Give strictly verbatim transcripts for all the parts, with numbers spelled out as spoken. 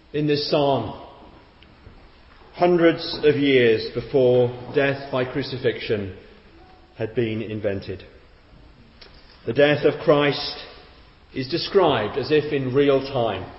in this psalm, hundreds of years before death by crucifixion had been invented. The death of Christ is described as if in real time.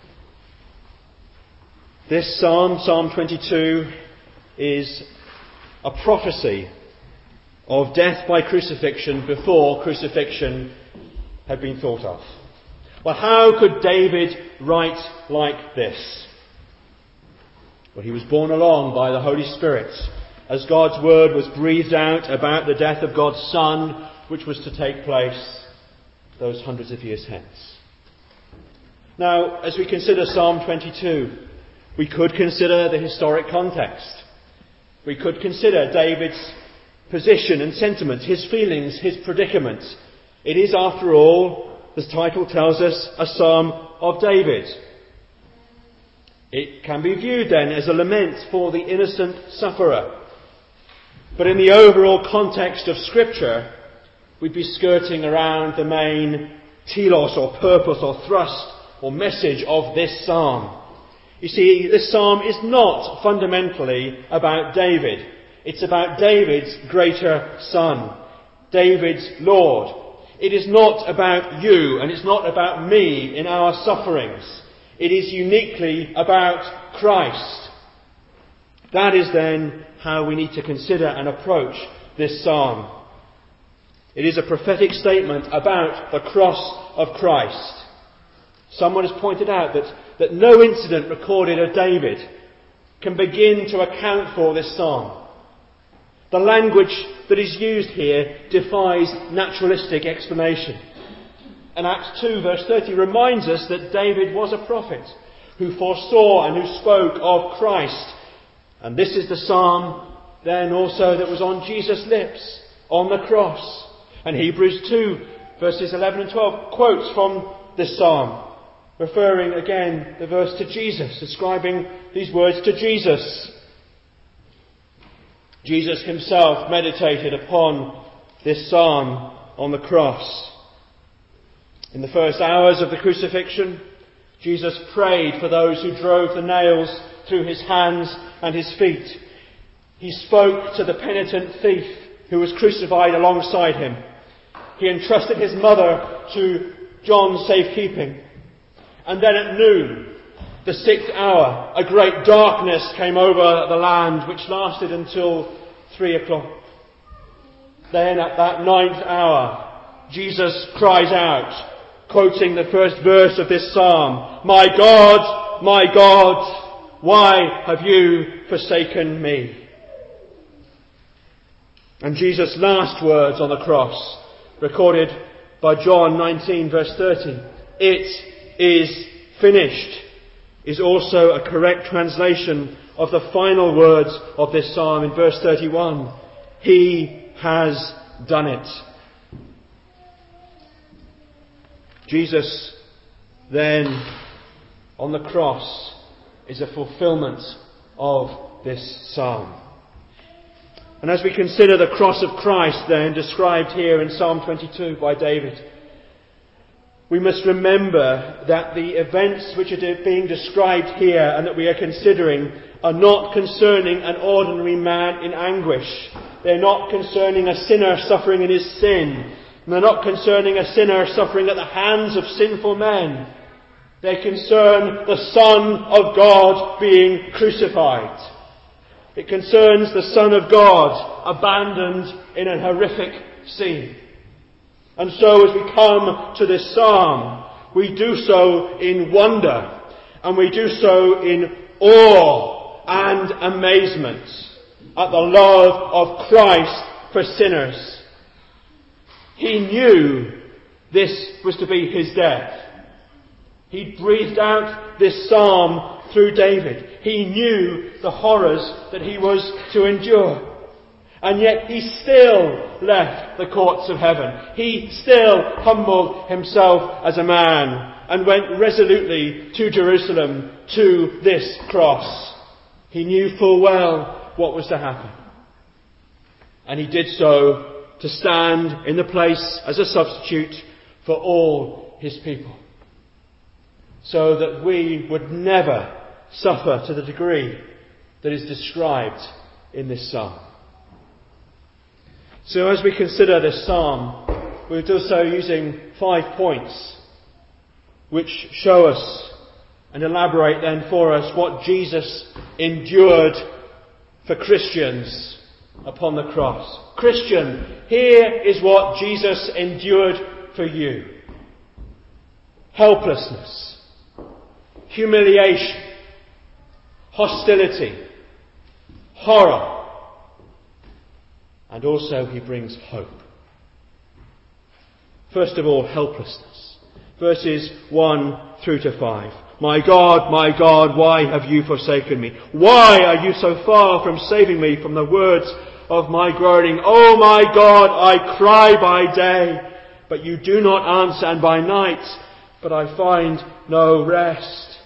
This psalm, Psalm twenty-two, is a prophecy of death by crucifixion before crucifixion had been thought of. Well, how could David write like this? Well, he was borne along by the Holy Spirit as God's word was breathed out about the death of God's Son, which was to take place those hundreds of years hence. Now, as we consider Psalm twenty-two, we could consider the historic context. We could consider David's position and sentiment, his feelings, his predicament. It is, after all, the title tells us, a psalm of David. It can be viewed then as a lament for the innocent sufferer. But in the overall context of Scripture, we'd be skirting around the main telos or purpose or thrust or message of this psalm. You see, this psalm is not fundamentally about David. It's about David's greater Son, David's Lord. It is not about you, and it's not about me in our sufferings. It is uniquely about Christ. That is then how we need to consider and approach this psalm. It is a prophetic statement about the cross of Christ. Someone has pointed out that, that no incident recorded of David can begin to account for this psalm. The language that is used here defies naturalistic explanation. And Acts two verse thirty reminds us that David was a prophet who foresaw and who spoke of Christ. And this is the psalm then also that was on Jesus' lips on the cross. And Hebrews two verses eleven and twelve quotes from this psalm, referring again the verse to Jesus, ascribing these words to Jesus. Jesus himself meditated upon this psalm on the cross. In the first hours of the crucifixion, Jesus prayed for those who drove the nails through his hands and his feet. He spoke to the penitent thief who was crucified alongside him. He entrusted his mother to John's safekeeping. And then at noon, the sixth hour, a great darkness came over the land, which lasted until three o'clock. Then at that ninth hour, Jesus cries out, quoting the first verse of this psalm, "My God, my God, why have you forsaken me?" And Jesus' last words on the cross, recorded by John nineteen verse thirty, "It is finished," is also a correct translation of the final words of this psalm in verse thirty-one. He has done it. Jesus then on the cross is a fulfillment of this psalm. And as we consider the cross of Christ then described here in Psalm twenty-two by David, we must remember that the events which are being described here and that we are considering are not concerning an ordinary man in anguish. They're not concerning a sinner suffering in his sin. And they're not concerning a sinner suffering at the hands of sinful men. They concern the Son of God being crucified. It concerns the Son of God abandoned in a horrific scene. And so as we come to this psalm, we do so in wonder, and we do so in awe and amazement at the love of Christ for sinners. He knew this was to be his death. He breathed out this psalm through David. He knew the horrors that he was to endure. And yet he still left the courts of heaven. He still humbled himself as a man and went resolutely to Jerusalem, to this cross. He knew full well what was to happen. And he did so to stand in the place as a substitute for all his people, so that we would never suffer to the degree that is described in this psalm. So as we consider this psalm, we'll do so using five points which show us and elaborate then for us what Jesus endured for Christians upon the cross. Christian, here is what Jesus endured for you. Helplessness, humiliation, hostility, horror, and also he brings hope. First of all, helplessness. Verses one through to five. My God, my God, why have you forsaken me? Why are you so far from saving me from the words of my groaning? Oh my God, I cry by day, but you do not answer, and by night, but I find no rest.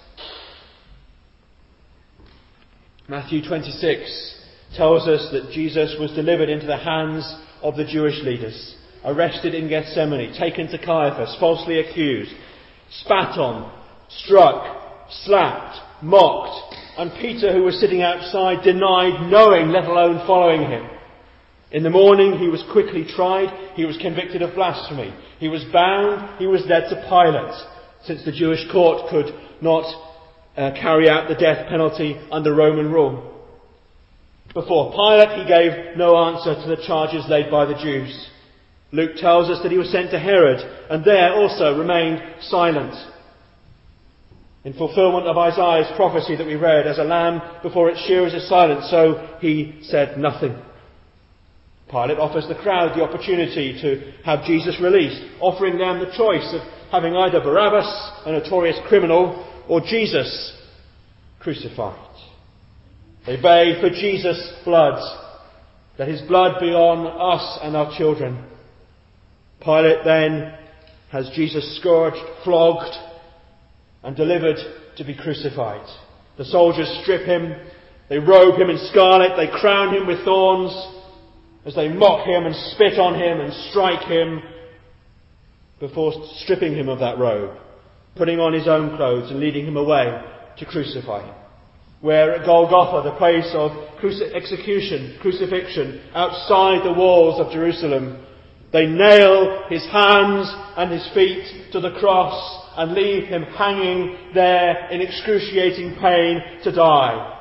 Matthew twenty-six tells us that Jesus was delivered into the hands of the Jewish leaders, arrested in Gethsemane, taken to Caiaphas, falsely accused, spat on, struck, slapped, mocked, and Peter, who was sitting outside, denied knowing, let alone following him. In the morning he was quickly tried, he was convicted of blasphemy, he was bound, he was led to Pilate, since the Jewish court could not uh, carry out the death penalty under Roman rule. Before Pilate he gave no answer to the charges laid by the Jews. Luke tells us that he was sent to Herod, and there also remained silent. In fulfillment of Isaiah's prophecy that we read, as a lamb before its shearers is silent, so he said nothing. Pilate offers the crowd the opportunity to have Jesus released, offering them the choice of having either Barabbas, a notorious criminal, or Jesus crucified. They beg for Jesus' blood, that his blood be on us and our children. Pilate then has Jesus scourged, flogged, and delivered to be crucified. The soldiers strip him, they robe him in scarlet, they crown him with thorns, as they mock him and spit on him and strike him before stripping him of that robe, putting on his own clothes and leading him away to crucify him. Where at Golgotha, the place of cruci- execution, crucifixion, outside the walls of Jerusalem, they nail his hands and his feet to the cross and leave him hanging there in excruciating pain to die.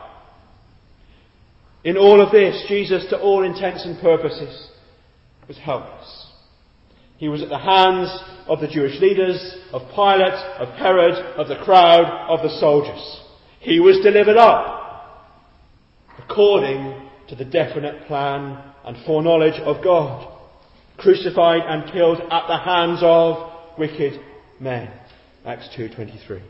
In all of this, Jesus, to all intents and purposes, was helpless. He was at the hands of the Jewish leaders, of Pilate, of Herod, of the crowd, of the soldiers. He was delivered up according to the definite plan and foreknowledge of God, crucified and killed at the hands of wicked men. Acts two twenty-three.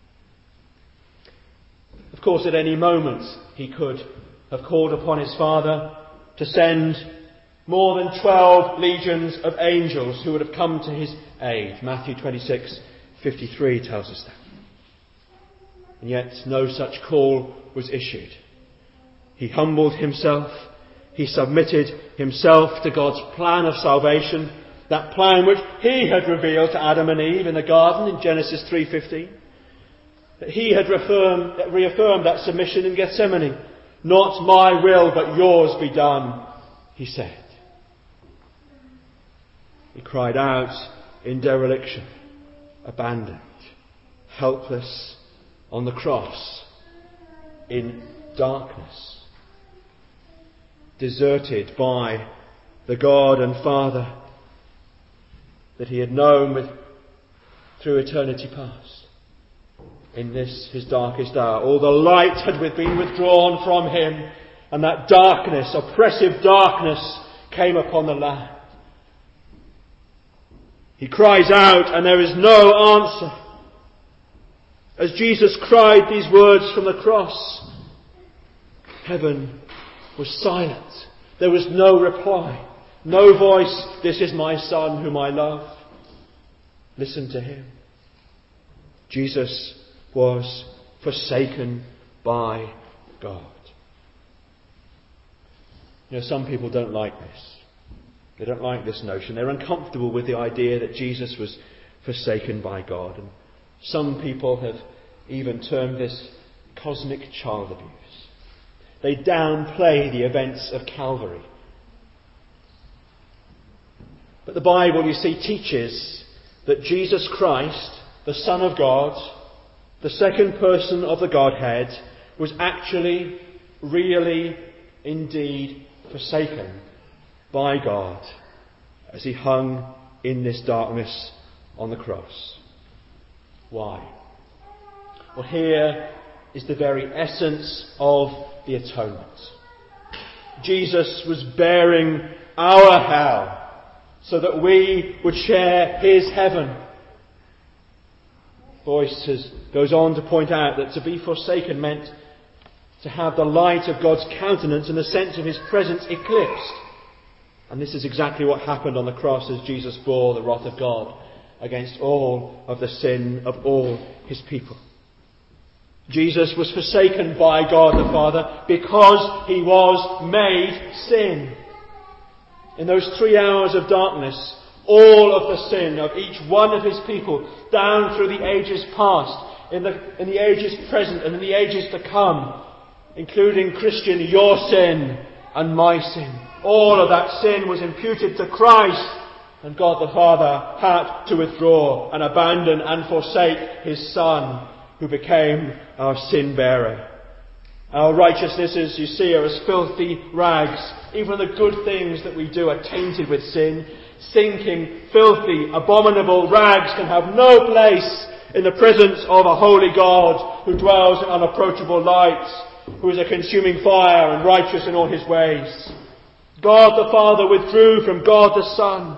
Of course, at any moment he could have called upon his Father to send more than twelve legions of angels who would have come to his aid. Matthew twenty-six fifty-three tells us that. And yet no such call was issued. He humbled himself. He submitted himself to God's plan of salvation, that plan which he had revealed to Adam and Eve in the garden in Genesis three fifteen. That he had reaffirmed, reaffirmed that submission in Gethsemane. Not my will, but yours be done, he said. He cried out in dereliction, abandoned, helpless on the cross, in darkness, deserted by the God and Father that he had known with, through eternity past. In this, his darkest hour, all the light had been withdrawn from him, and that darkness, oppressive darkness, came upon the land. He cries out, and there is no answer. As Jesus cried these words from the cross, heaven was silent. There was no reply. No voice, this is my Son whom I love. Listen to him. Jesus was forsaken by God. You know, some people don't like this. They don't like this notion. They're uncomfortable with the idea that Jesus was forsaken by God. And some people have even termed this cosmic child abuse. They downplay the events of Calvary. But the Bible, you see, teaches that Jesus Christ, the Son of God, the second person of the Godhead, was actually, really, indeed forsaken by God as he hung in this darkness on the cross. Why? Well, here is the very essence of the atonement. Jesus was bearing our hell so that we would share his heaven. Boyce has, goes on to point out that to be forsaken meant to have the light of God's countenance and the sense of his presence eclipsed. And this is exactly what happened on the cross as Jesus bore the wrath of God against all of the sin of all his people. Jesus was forsaken by God the Father because he was made sin. In those three hours of darkness, all of the sin of each one of his people, down through the ages past, in the, in the ages present and in the ages to come, including, Christian, your sin and my sin. All of that sin was imputed to Christ, and God the Father had to withdraw and abandon and forsake his Son, who became our sin bearer. Our righteousnesses, you see, are as filthy rags. Even the good things that we do are tainted with sin. Stinking, filthy, abominable rags can have no place in the presence of a holy God who dwells in unapproachable light, who is a consuming fire and righteous in all his ways. God the Father withdrew from God the Son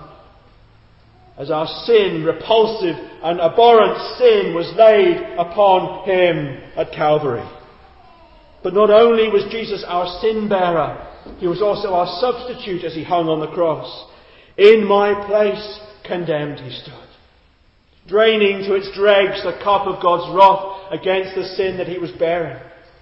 as our sin, repulsive and abhorrent sin, was laid upon him at Calvary. But not only was Jesus our sin bearer, he was also our substitute as he hung on the cross. In my place condemned he stood, draining to its dregs the cup of God's wrath against the sin that he was bearing.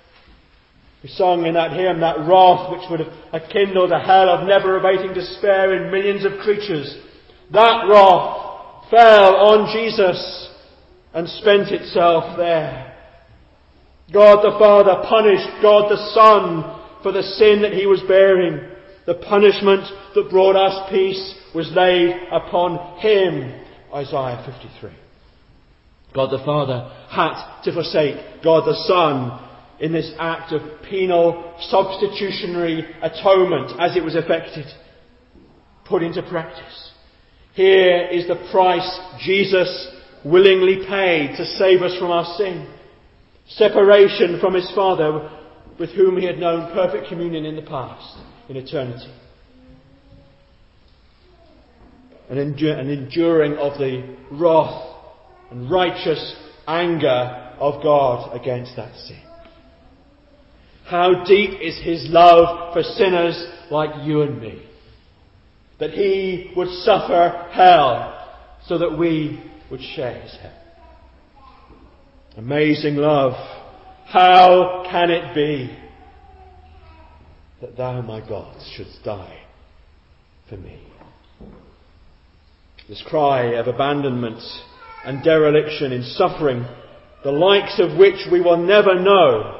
We sung in that hymn, that wrath which would have kindled a hell of never abating despair in millions of creatures. That wrath fell on Jesus and spent itself there. God the Father punished God the Son for the sin that he was bearing. The punishment that brought us peace was laid upon him. Isaiah fifty-three. God the Father had to forsake God the Son in this act of penal substitutionary atonement as it was effected, put into practice. Here is the price Jesus willingly paid to save us from our sin. Separation from his Father, with whom he had known perfect communion in the past, in eternity. An, endur- an enduring of the wrath and righteous anger of God against that sin. How deep is his love for sinners like you and me, that he would suffer hell so that we would share his heaven. Amazing love. How can it be that thou, my God, shouldst die for me? This cry of abandonment and dereliction in suffering, the likes of which we will never know,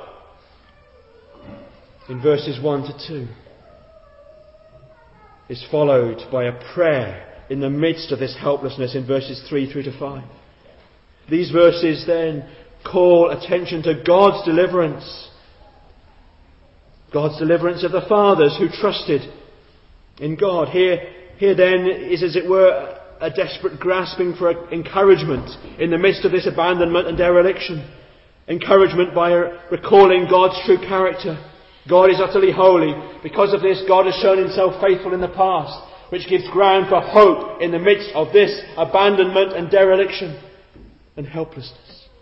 in verses one to two, is followed by a prayer in the midst of this helplessness in verses three through to five. These verses then call attention to God's deliverance. God's deliverance of the fathers who trusted in God. Here, here then is, as it were, a desperate grasping for encouragement in the midst of this abandonment and dereliction. Encouragement by recalling God's true character. God is utterly holy. Because of this, God has shown himself faithful in the past, which gives ground for hope in the midst of this abandonment and dereliction and helplessness.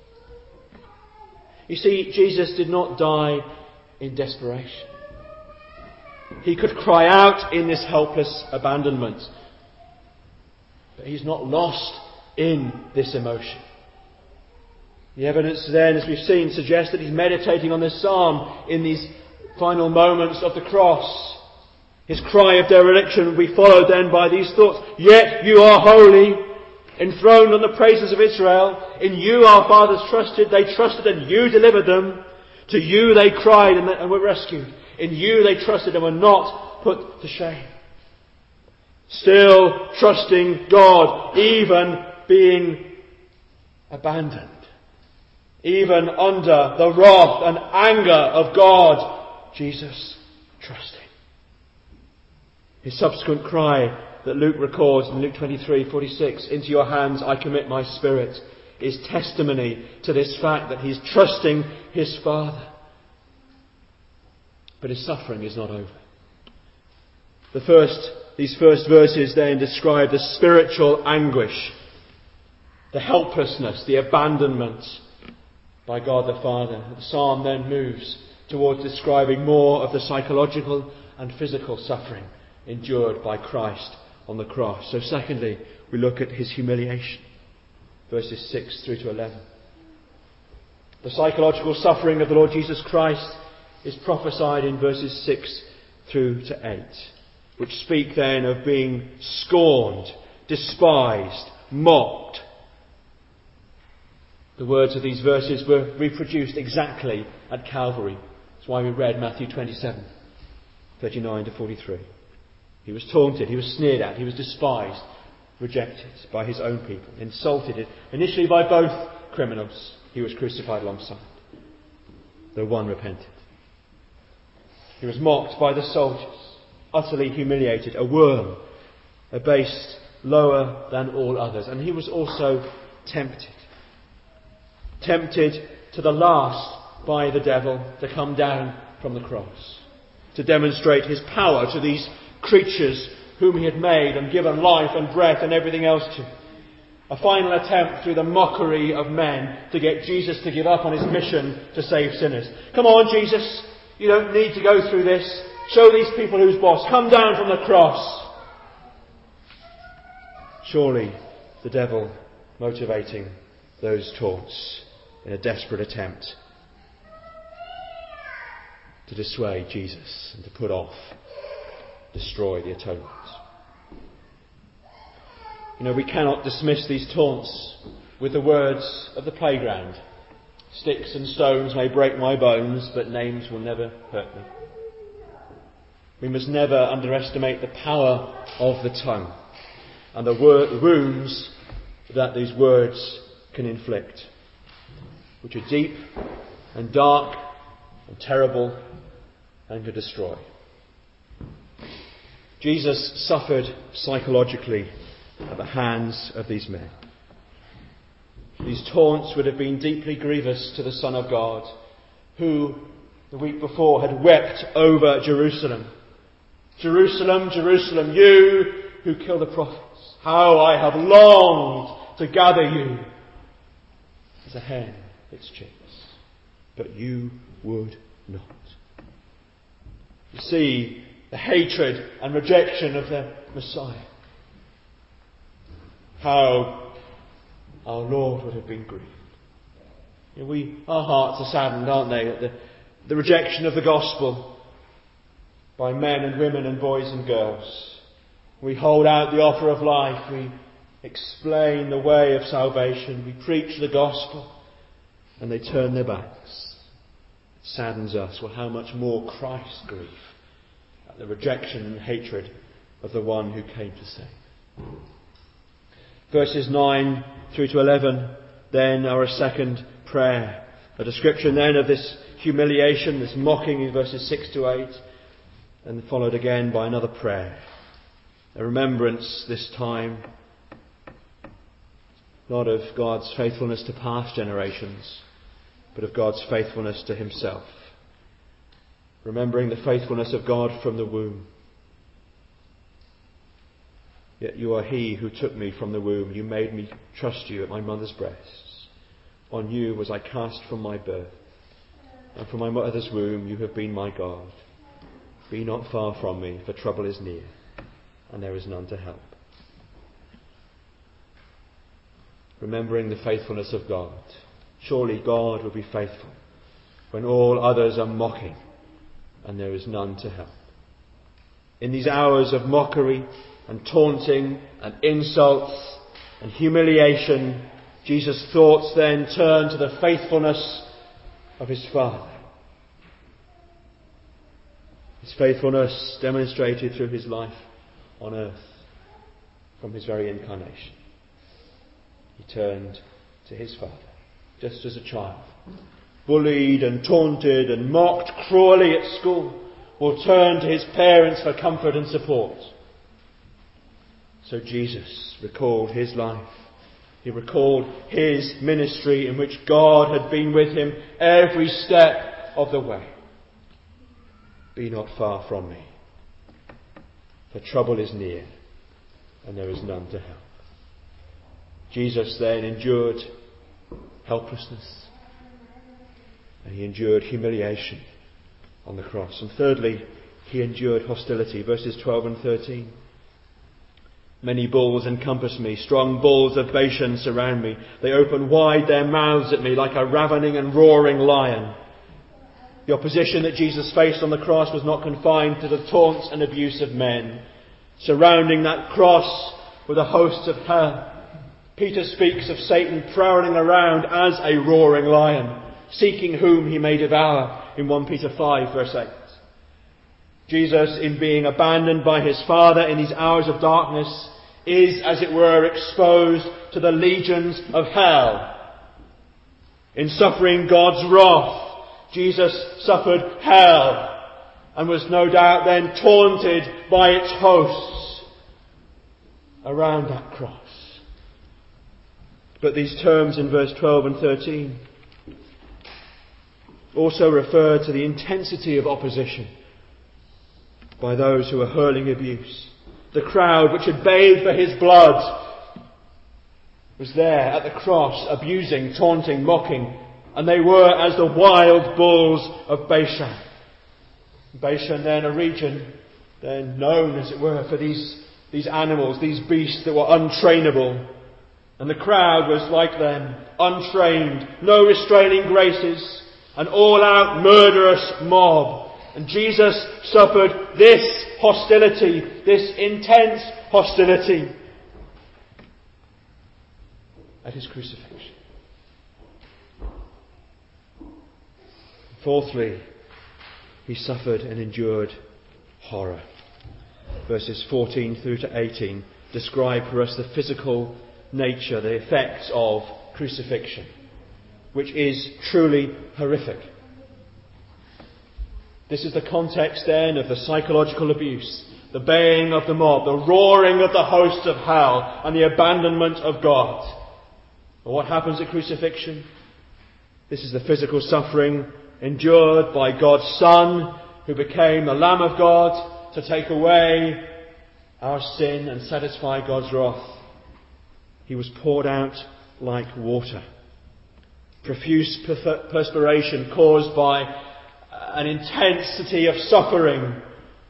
You see, Jesus did not die in desperation. He could cry out in this helpless abandonment. But he's not lost in this emotion. The evidence then, as we've seen, suggests that he's meditating on this psalm in these final moments of the cross. His cry of dereliction will be followed then by these thoughts. Yet you are holy, enthroned on the praises of Israel. In you our fathers trusted, they trusted and you delivered them. To you they cried and were rescued. In you they trusted and were not put to shame. Still trusting God, even being abandoned. Even under the wrath and anger of God, Jesus trusting. His subsequent cry that Luke records in Luke twenty-three forty-six, into your hands I commit my spirit, is testimony to this fact that he's trusting his Father. But his suffering is not over. The first, these first verses then describe the spiritual anguish, the helplessness, the abandonment by God the Father. The psalm then moves towards describing more of the psychological and physical suffering endured by Christ on the cross. So secondly, we look at his humiliation. Verses six through to eleven. The psychological suffering of the Lord Jesus Christ is prophesied in verses six through to eight, which speak then of being scorned, despised, mocked. The words of these verses were reproduced exactly at Calvary. That's why we read Matthew twenty-seven, thirty-nine to forty-three. He was taunted, he was sneered at, he was despised, rejected by his own people, insulted initially by both criminals he was crucified alongside, though one repented. He was mocked by the soldiers, utterly humiliated, a worm, abased lower than all others. And he was also tempted. Tempted to the last by the devil to come down from the cross, to demonstrate his power to these creatures whom he had made and given life and breath and everything else to. A final attempt through the mockery of men to get Jesus to give up on his mission to save sinners. Come on, Jesus, you don't need to go through this. Show these people who's boss. Come down from the cross. Surely the devil motivating those taunts in a desperate attempt to dissuade Jesus and to put off, destroy the atonement. You know, we cannot dismiss these taunts with the words of the playground. Sticks and stones may break my bones, but names will never hurt me. We must never underestimate the power of the tongue and the wor- wounds that these words can inflict, which are deep and dark and terrible and can destroy. Jesus suffered psychologically at the hands of these men. These taunts would have been deeply grievous to the Son of God, who the week before had wept over Jerusalem. Jerusalem, Jerusalem, you who kill the prophets, how I have longed to gather you as a hen its chicks, but you would not. You see the hatred and rejection of the Messiah. How our Lord would have been grieved. You know, we, our hearts are saddened, aren't they, at the, the rejection of the gospel by men and women and boys and girls. We hold out the offer of life. We explain the way of salvation. We preach the gospel. And they turn their backs. It saddens us. Well, how much more Christ's grief at the rejection and hatred of the one who came to save. Verses nine through to eleven then are a second prayer. A description then of this humiliation, this mocking in verses six to eight, and followed again by another prayer. A remembrance this time not of God's faithfulness to past generations, but of God's faithfulness to himself. Remembering the faithfulness of God from the womb. Yet you are he who took me from the womb. You made me trust you at my mother's breasts. On you was I cast from my birth. And from my mother's womb you have been my God. Be not far from me, for trouble is near, and there is none to help. Remembering the faithfulness of God. Surely God will be faithful when all others are mocking and there is none to help. In these hours of mockery and taunting and insults and humiliation, Jesus' thoughts then turn to the faithfulness of his Father. His faithfulness demonstrated through his life on earth from his very incarnation. He turned to his Father, just as a child, bullied and taunted and mocked cruelly at school, will turn to his parents for comfort and support. So Jesus recalled his life. He recalled his ministry in which God had been with him every step of the way. Be not far from me, for trouble is near, and there is none to help. Jesus then endured helplessness, and he endured humiliation on the cross. And thirdly, he endured hostility. Verses twelve and thirteen. Many bulls encompass me, strong bulls of Bashan surround me. They open wide their mouths at me like a ravening and roaring lion. The opposition that Jesus faced on the cross was not confined to the taunts and abuse of men. Surrounding that cross were the hosts of hell. Peter speaks of Satan prowling around as a roaring lion, seeking whom he may devour in First Peter five verse eight. Jesus, in being abandoned by his Father in these hours of darkness, is, as it were, exposed to the legions of hell. In suffering God's wrath, Jesus suffered hell and was no doubt then taunted by its hosts around that cross. But these terms in verse twelve and thirteen also refer to the intensity of opposition by those who were hurling abuse. The crowd which had bayed for his blood was there at the cross, abusing, taunting, mocking, and they were as the wild bulls of Bashan. Bashan then a region then known, as it were, for these, these animals, these beasts that were untrainable. And the crowd was like them, untrained, no restraining graces, an all-out murderous mob. And Jesus suffered this hostility, this intense hostility at his crucifixion. Fourthly, he suffered and endured horror. Verses fourteen through to eighteen describe for us the physical nature, the effects of crucifixion, which is truly horrific. This is the context then of the psychological abuse, the baying of the mob, the roaring of the hosts of hell, and the abandonment of God. But what happens at crucifixion? This is the physical suffering endured by God's Son, who became the Lamb of God to take away our sin and satisfy God's wrath. He was poured out like water. Profuse perspiration caused by an intensity of suffering,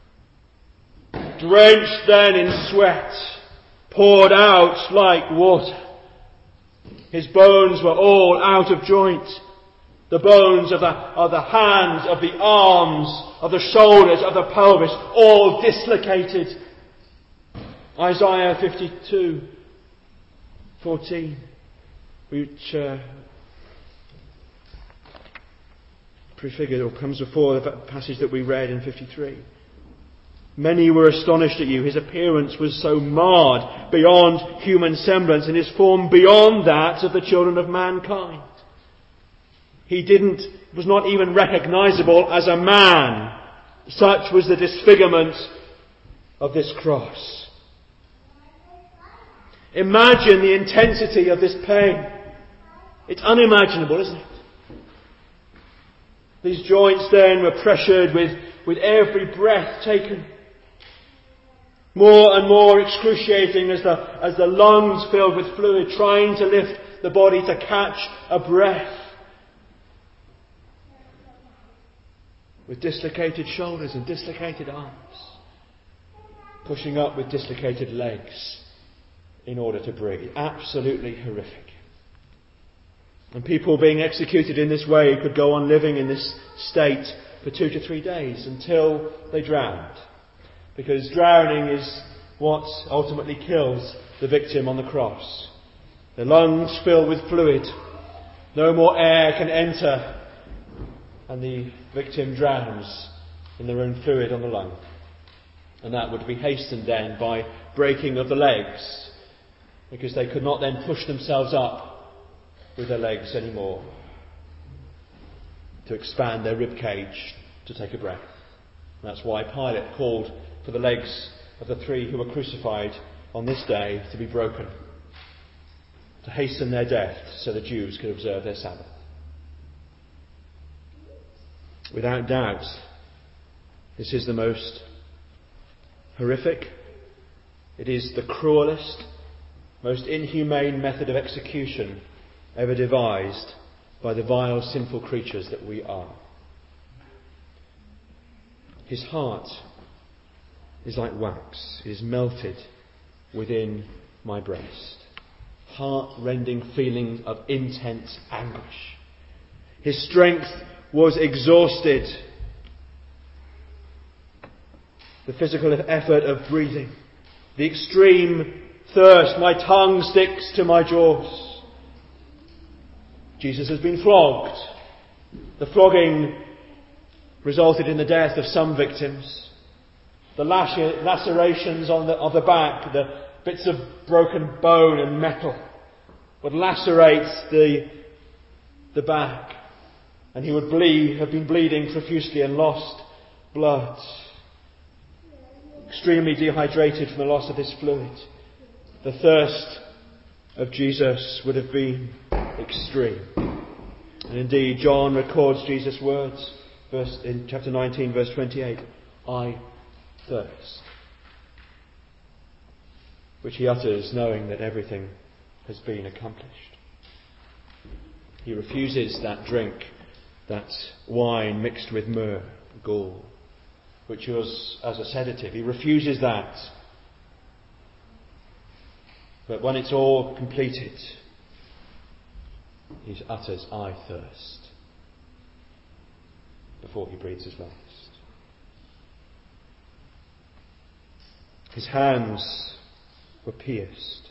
drenched then in sweat, poured out like water. His bones were all out of joint. The bones of the, of the hands, of the arms, of the shoulders, of the pelvis, all dislocated. Isaiah fifty-two fourteen, which uh, prefigured or comes before the passage that we read in fifty-three. Many were astonished at you. His appearance was so marred beyond human semblance, and his form beyond that of the children of mankind. He didn't, was not even recognizable as a man. Such was the disfigurement of this cross. Imagine the intensity of this pain. It's unimaginable, isn't it? These joints then were pressured with, with every breath taken. More and more excruciating as the, as the lungs filled with fluid, trying to lift the body to catch a breath. With dislocated shoulders and dislocated arms. Pushing up with dislocated legs in order to breathe. Absolutely horrific. And people being executed in this way could go on living in this state for two to three days until they drowned. Because drowning is what ultimately kills the victim on the cross. The lungs fill with fluid. No more air can enter. And the victim drowns in their own fluid on the lung. And that would be hastened then by breaking of the legs, because they could not then push themselves up with their legs anymore to expand their rib cage to take a breath. And that's why Pilate called for the legs of the three who were crucified on this day to be broken, to hasten their death so the Jews could observe their Sabbath. Without doubt, this is the most horrific, it is the cruelest, most inhumane method of execution ever devised by the vile, sinful creatures that we are. His heart is like wax. It is melted within my breast. Heart-rending feeling of intense anguish. His strength was exhausted. The physical effort of breathing. The extreme thirst. My tongue sticks to my jaws. Jesus has been flogged. The flogging resulted in the death of some victims. The lacerations on the, of the back, the bits of broken bone and metal would lacerate the, the back, and he would bleed, have been bleeding profusely and lost blood. Extremely dehydrated from the loss of this fluid. The thirst of Jesus would have been extreme. And indeed, John records Jesus' words verse, in chapter nineteen, verse twenty-eight. I thirst. Which he utters knowing that everything has been accomplished. He refuses that drink, that wine mixed with myrrh, gall, which was as a sedative. He refuses that. But when it's all completed, he utters, I thirst, before he breathes his last. His hands were pierced.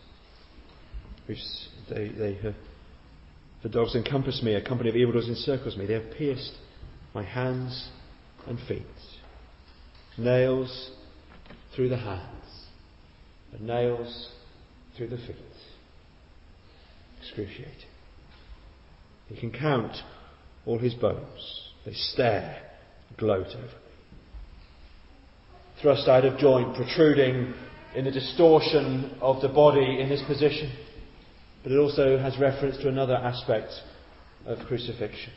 They, they, uh, the dogs encompass me, a company of evildoers encircles me. They have pierced my hands and feet. Nails through the hands, and nails through the feet. Excruciating. He can count all his bones. They stare, gloat over me. Thrust out of joint, protruding in the distortion of the body in this position. But it also has reference to another aspect of crucifixion.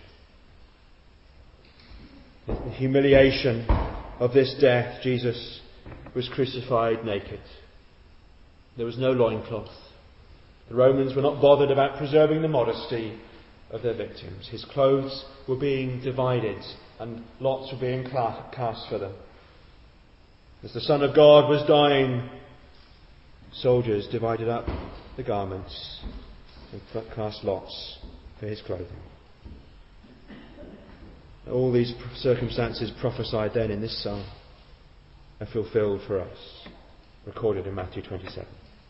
The humiliation of this death, Jesus was crucified naked. There was no loincloth. The Romans were not bothered about preserving the modesty of their victims. His clothes were being divided and lots were being cast for them. As the Son of God was dying, soldiers divided up the garments and cast lots for his clothing. All these circumstances prophesied then in this psalm are fulfilled for us, recorded in Matthew twenty-seven.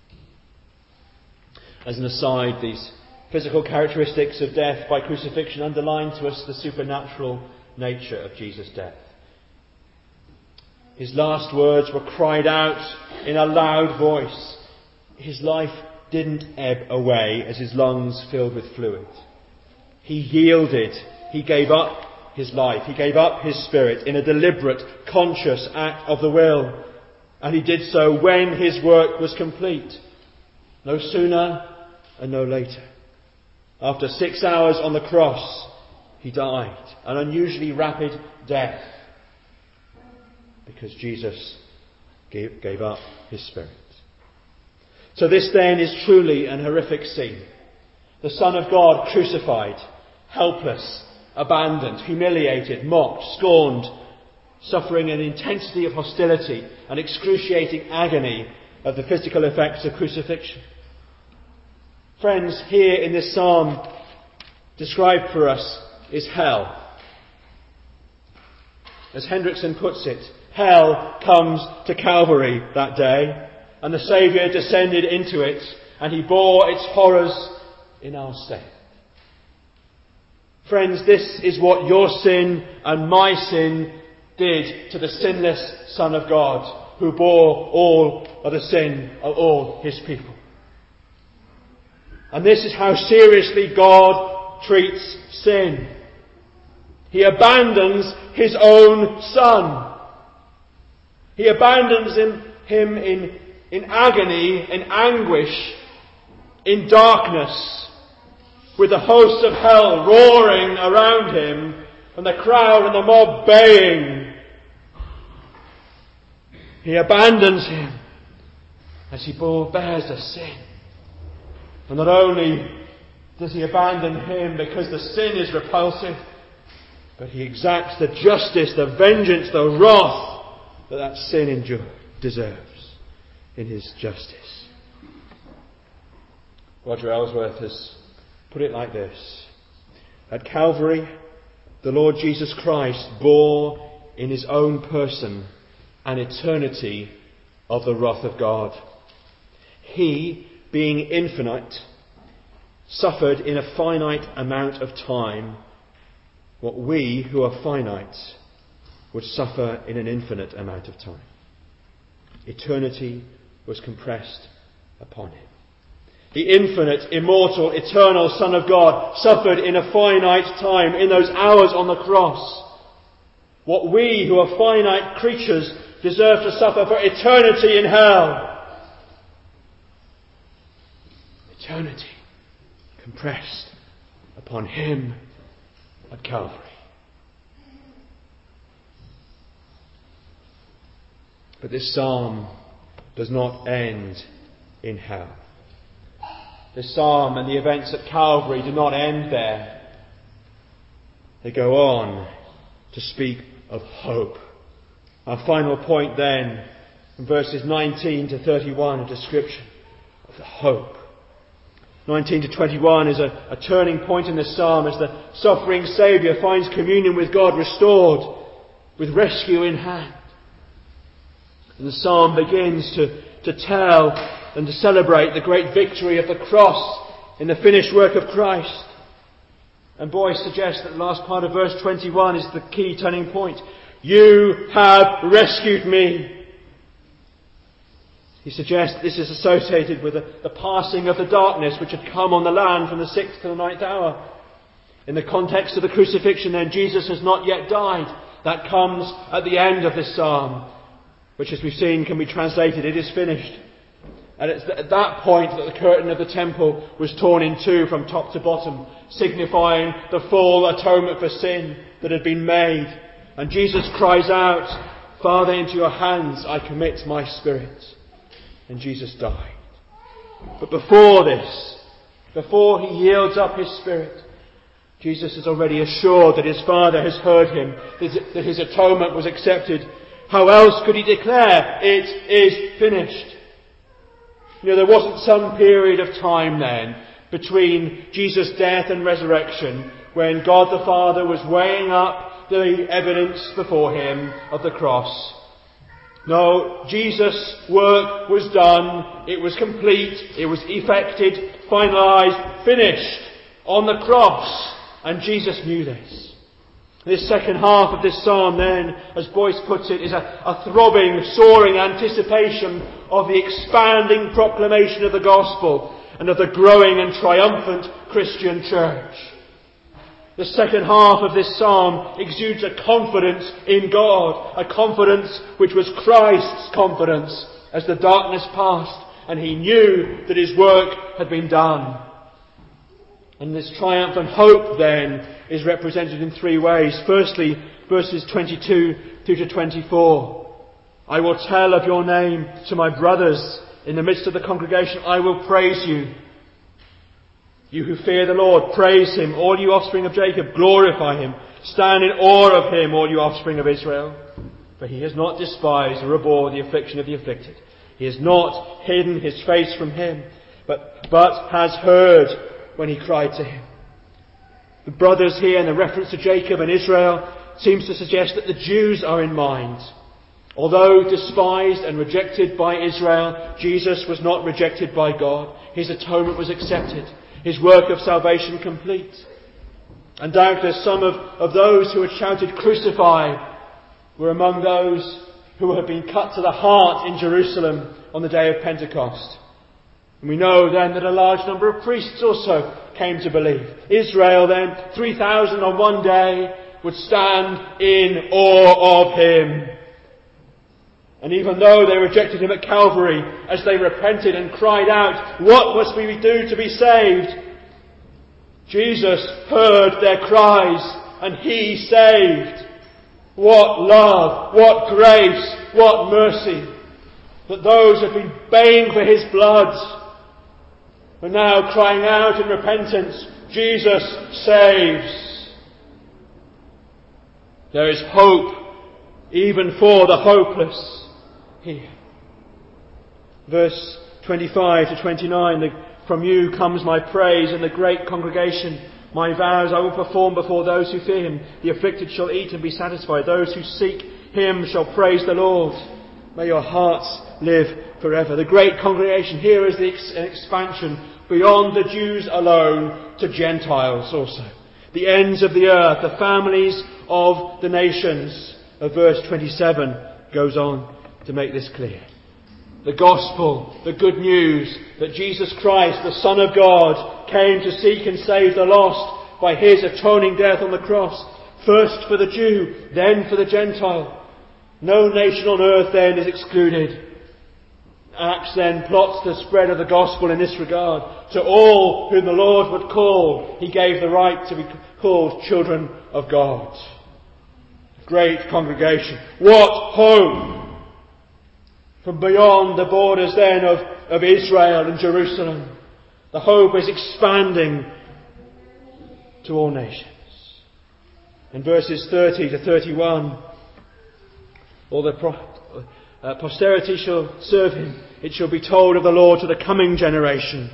As an aside, these physical characteristics of death by crucifixion underline to us the supernatural nature of Jesus' death. His last words were cried out in a loud voice. His life didn't ebb away as his lungs filled with fluid. He yielded. He gave up his life. He gave up his spirit in a deliberate, conscious act of the will. And he did so when his work was complete. No sooner and no later. After six hours on the cross, he died. An unusually rapid death. Because Jesus gave, gave up his spirit. So this then is truly an horrific scene. The Son of God crucified, helpless, abandoned, humiliated, mocked, scorned, suffering an intensity of hostility and excruciating agony of the physical effects of crucifixion. Friends, here in this psalm described for us is hell. As Hendrickson puts it, hell comes to Calvary that day, and the Saviour descended into it, and he bore its horrors in our stead. Friends, this is what your sin and my sin did to the sinless Son of God, who bore all of the sin of all his people. And this is how seriously God treats sin. He abandons his own Son. He abandons him, him in, in agony, in anguish, in darkness, with the hosts of hell roaring around him, and the crowd and the mob baying. He abandons him as he bears the sin. And not only does he abandon him because the sin is repulsive, but he exacts the justice, the vengeance, the wrath that that sin endure, deserves in his justice. Roger Ellsworth has put it like this: at Calvary, the Lord Jesus Christ bore in his own person an eternity of the wrath of God. He, being infinite, suffered in a finite amount of time what we, who are finite, would suffer in an infinite amount of time. Eternity was compressed upon him. The infinite, immortal, eternal Son of God suffered in a finite time, in those hours on the cross, what we, who are finite creatures, deserve to suffer for eternity in hell. Eternity compressed upon him at Calvary. But this psalm does not end in hell. This psalm and the events at Calvary do not end there. They go on to speak of hope. Our final point then, from verses nineteen to thirty-one, a description of the hope. nineteen to twenty-one is a, a turning point in the psalm as the suffering Saviour finds communion with God restored, with rescue in hand. And the psalm begins to, to tell and to celebrate the great victory of the cross in the finished work of Christ. And Boyce suggests that the last part of verse twenty-one is the key turning point. You have rescued me. He suggests this is associated with the, the passing of the darkness which had come on the land from the sixth to the ninth hour. In the context of the crucifixion then, Jesus has not yet died. That comes at the end of this psalm, which as we've seen can be translated, it is finished. And it's at that point that the curtain of the temple was torn in two from top to bottom, signifying the full atonement for sin that had been made. And Jesus cries out, Father, into your hands I commit my spirit. And Jesus died. But before this, before he yields up his spirit, Jesus is already assured that his Father has heard him, that his atonement was accepted. How else could he declare, it is finished? You know, there wasn't some period of time then between Jesus' death and resurrection when God the Father was weighing up the evidence before him of the cross. No, Jesus' work was done, it was complete, it was effected, finalised, finished on the cross. And Jesus knew this. This second half of this psalm then, as Boyce puts it, is a, a throbbing, soaring anticipation of the expanding proclamation of the gospel and of the growing and triumphant Christian church. The second half of this psalm exudes a confidence in God, a confidence which was Christ's confidence as the darkness passed and he knew that his work had been done. And this triumphant hope then is represented in three ways. Firstly, verses twenty-two through to twenty-four. I will tell of your name to my brothers. In the midst of the congregation I will praise you. You who fear the Lord, praise him. All you offspring of Jacob, glorify him. Stand in awe of him, all you offspring of Israel. For he has not despised or abhorred the affliction of the afflicted. He has not hidden his face from him, but, but has heard when he cried to him. The brothers here, in the reference to Jacob and Israel, seems to suggest that the Jews are in mind. Although despised and rejected by Israel, Jesus was not rejected by God. His atonement was accepted. His work of salvation complete. And doubtless some of, of those who had shouted, crucify, were among those who had been cut to the heart in Jerusalem on the day of Pentecost. And we know then that a large number of priests also came to believe. Israel then, three thousand on one day, would stand in awe of him. And even though they rejected him at Calvary, as they repented and cried out, "What must we do to be saved?" Jesus heard their cries and he saved. What love, what grace, what mercy, that those who had been baying for his blood were now crying out in repentance, "Jesus saves." There is hope even for the hopeless here. Verse twenty-five to twenty-nine, the, "From you comes my praise in the great congregation. My vows I will perform before those who fear him. The afflicted shall eat and be satisfied. Those who seek him shall praise the Lord. May your hearts live forever." The great congregation here is the ex- expansion beyond the Jews alone to Gentiles also. The ends of the earth, the families of the nations. Of verse twenty-seven goes on to make this clear. The gospel, the good news that Jesus Christ, the Son of God, came to seek and save the lost by his atoning death on the cross. First for the Jew, then for the Gentile. No nation on earth then is excluded. Acts then plots the spread of the gospel in this regard. To all whom the Lord would call, he gave the right to be called children of God. Great congregation. What hope! From beyond the borders then of, of Israel and Jerusalem. The hope is expanding to all nations. In verses thirty to thirty-one, all the pro- uh, posterity shall serve him. It shall be told of the Lord to the coming generation.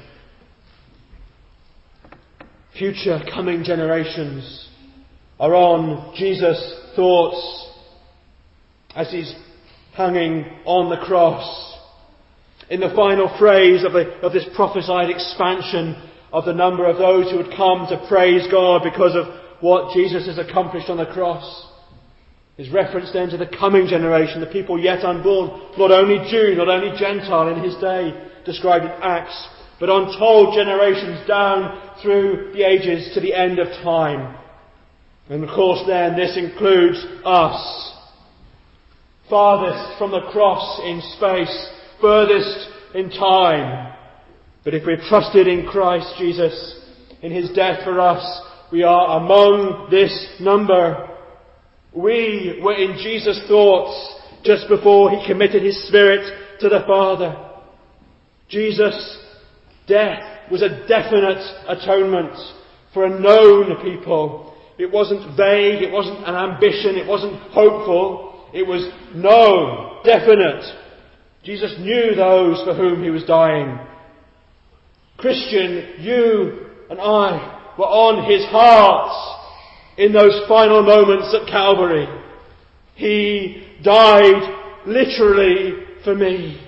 Future coming generations are on Jesus' thoughts as he's hanging on the cross. In the final phrase of, the, of this prophesied expansion of the number of those who would come to praise God because of what Jesus has accomplished on the cross, is reference then to the coming generation, the people yet unborn, not only Jew, not only Gentile in his day, described in Acts, but untold generations down through the ages to the end of time. And of course then this includes us. Farthest from the cross in space, furthest in time. But if we're trusted in Christ Jesus, in his death for us, we are among this number. We were in Jesus' thoughts just before he committed his Spirit to the Father. Jesus' death was a definite atonement for a known people. It wasn't vague, it wasn't an ambition, it wasn't hopeful. It was known, definite. Jesus knew those for whom he was dying. Christian, you and I were on his heart in those final moments at Calvary. He died literally for me.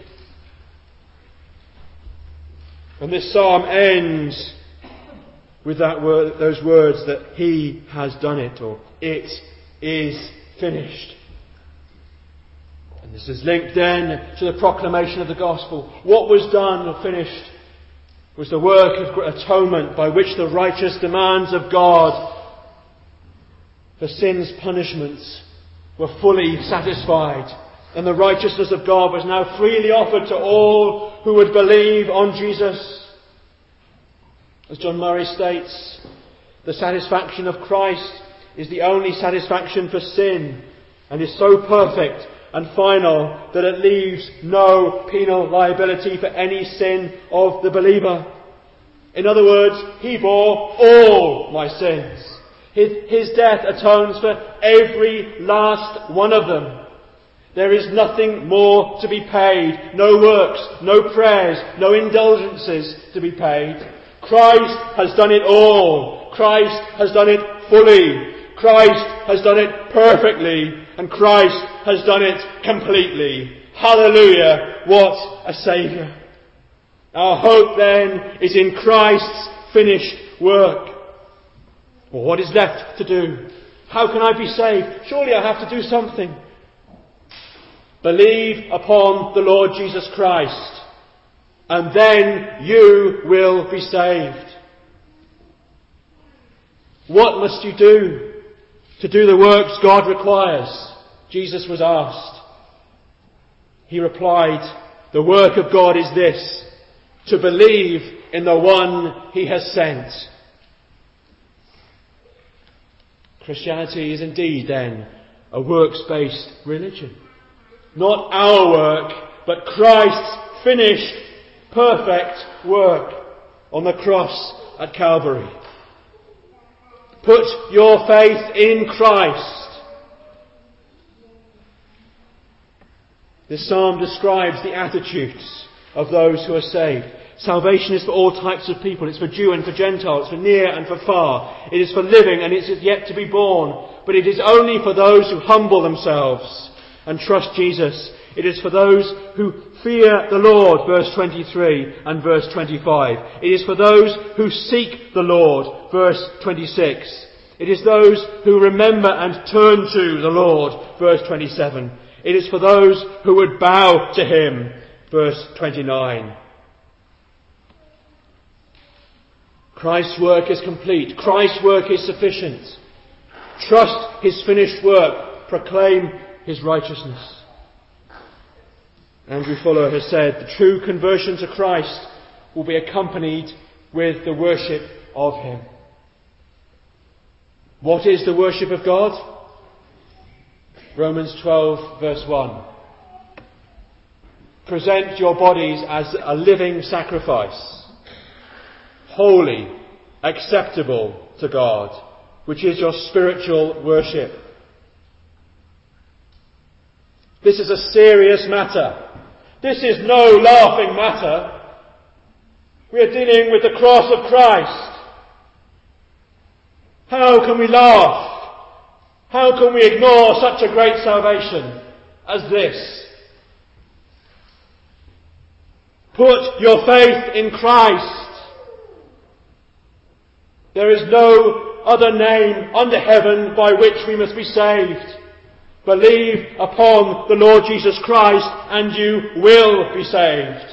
And this psalm ends with that word, those words that he has done it, or it is finished. And this is linked then to the proclamation of the gospel. What was done or finished was the work of atonement by which the righteous demands of God for sin's punishments were fully satisfied. And the righteousness of God was now freely offered to all who would believe on Jesus. As John Murray states, the satisfaction of Christ is the only satisfaction for sin, and is so perfect and final that it leaves no penal liability for any sin of the believer. In other words, he bore all my sins. His, his death atones for every last one of them. There is nothing more to be paid. No works, no prayers, no indulgences to be paid. Christ has done it all. Christ has done it fully. Christ has done it perfectly. And Christ has done it completely. Hallelujah! What a Saviour. Our hope then is in Christ's finished work. Well, what is left to do? How can I be saved? Surely I have to do something. Believe upon the Lord Jesus Christ, and then you will be saved. What must you do to do the works God requires? Jesus was asked. He replied, the work of God is this, to believe in the one he has sent. Christianity is indeed then a works-based religion. Not our work, but Christ's finished, perfect work on the cross at Calvary. Put your faith in Christ. This psalm describes the attitudes of those who are saved. Salvation is for all types of people. It's for Jew and for Gentile. It's for near and for far. It is for living and it is yet to be born. But it is only for those who humble themselves and trust Jesus. It is for those who fear the Lord, verse twenty-three and verse twenty-five. It is for those who seek the Lord, verse twenty-six. It is those who remember and turn to the Lord, verse twenty-seven. It is for those who would bow to him, verse twenty-nine. Christ's work is complete. Christ's work is sufficient. Trust his finished work. Proclaim his righteousness. Andrew Fuller has said, the true conversion to Christ will be accompanied with the worship of him. What is the worship of God? Romans twelve verse one. Present your bodies as a living sacrifice, holy, acceptable to God, which is your spiritual worship. This is a serious matter. This is no laughing matter. We are dealing with the cross of Christ. How can we laugh? How can we ignore such a great salvation as this? Put your faith in Christ. There is no other name under heaven by which we must be saved. Believe upon the Lord Jesus Christ and you will be saved.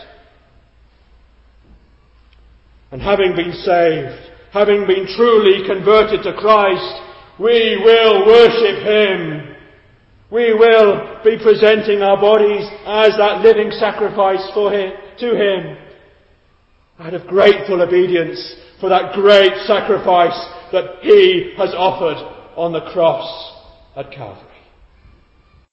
And having been saved, having been truly converted to Christ, we will worship him. We will be presenting our bodies as that living sacrifice for him, to him, out of grateful obedience for that great sacrifice that he has offered on the cross at Calvary.